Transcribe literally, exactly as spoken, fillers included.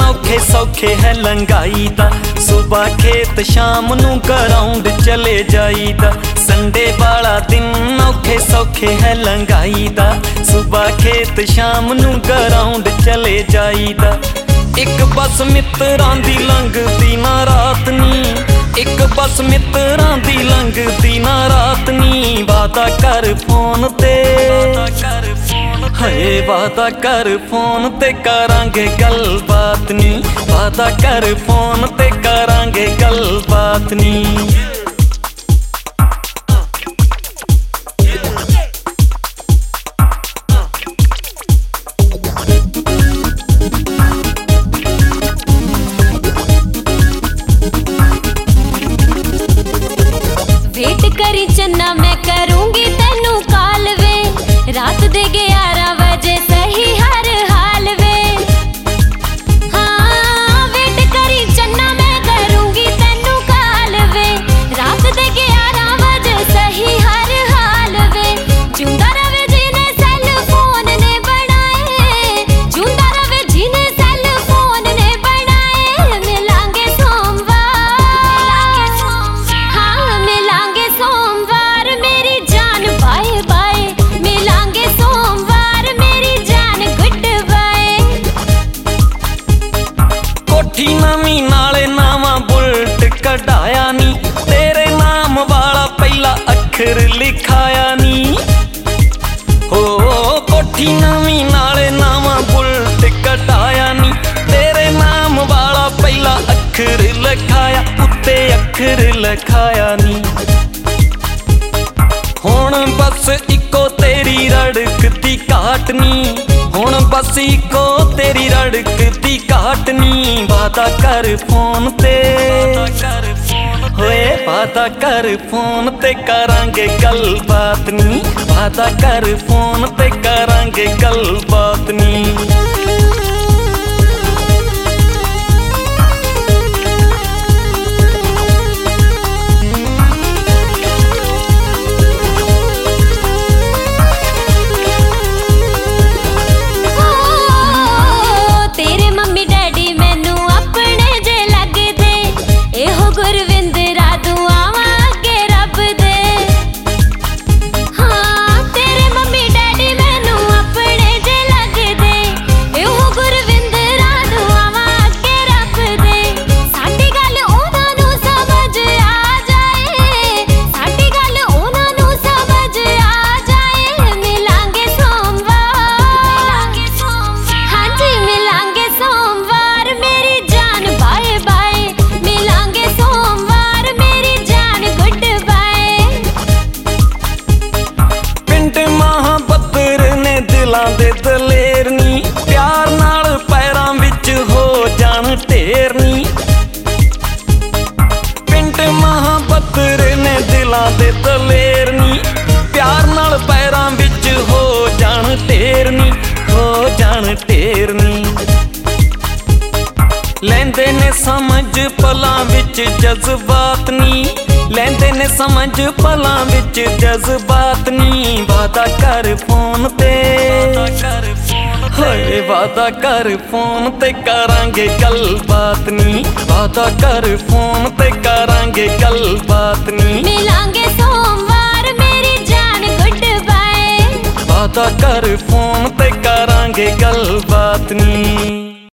औखे सौखे है लंघाई दा। सुबह खेत शाम नू ग्राउंड चले जाईदा। संडे वाला दिन औखे सौखे है लंघाई दा। सुबह खेत शाम नू ग्राउंड चले जाईदा। एक बस मित्रां दी लंघदी ना रात नी। एक बस मित्रां दी लंघदी ना रात नी। वादा कर फोन ते हाय वादा कर फोन ते करांगे गलबात नी। वादा कर फोन ते करांगे गलबात नी। वेट करी चन्ना मैं करूंगी तेनू काल वे। रात दे ग्यारह बजे सही हर हाल वे। हाँ वेट करी चन्ना मैं करूंगी तेनू काल वे। रात दे ग्यारह बजे सही हर हाल वे। जिंदा रवे जिने सेल फोन ने बनाए। जिंदा रवे जिने सेल फोन ने बनाए। मिलांगे सोमवार। हाँ मिलांगे सोमवार मेरी जान बाय बाय। मिलांगे सोमवार मेरी जान गुड बाय। कोठी नवी नाले नावा बुलट कढ़ाया नी। तेरे नाम वाला पहला अखर लिखाया नी। हो कोठी नवी नाले नावा बुलट कढ़ाया नी। तेरे नाम वाला पहला अखर लिखाया। उत्ते अखर लिखाया नी। हुण बस इको तेरी रड़कती घाट नी। हुण बस इको तेरी रड़कती घाट नी। वादा कर फोन ते होए वादा कर फोन ते करांगे गलबात नी। वादा कर फोन ते करांगे गलबात नी। दे दलेर नी। प्यार नाल पैरां विच हो जाण ढेर नी। पिंड महाबतर ने दिलां दे दलेर नी। प्यार नाल पैरां विच हो जाण ढेर नी। हो जाण ढेर नी। लैंदे ने समझ पलां विच जज्बात नी। लैंदे ने समझ पलां विच जज्बात नी। वादा कर फोन ते हाय वादा कर फोन ते करांगे गलबात नी। वादा कर फोन ते करांगे गलबात नी। मिलांगे सोमवार मेरी जान गुड बाय। वादा कर फोन ते करांगे गलबात।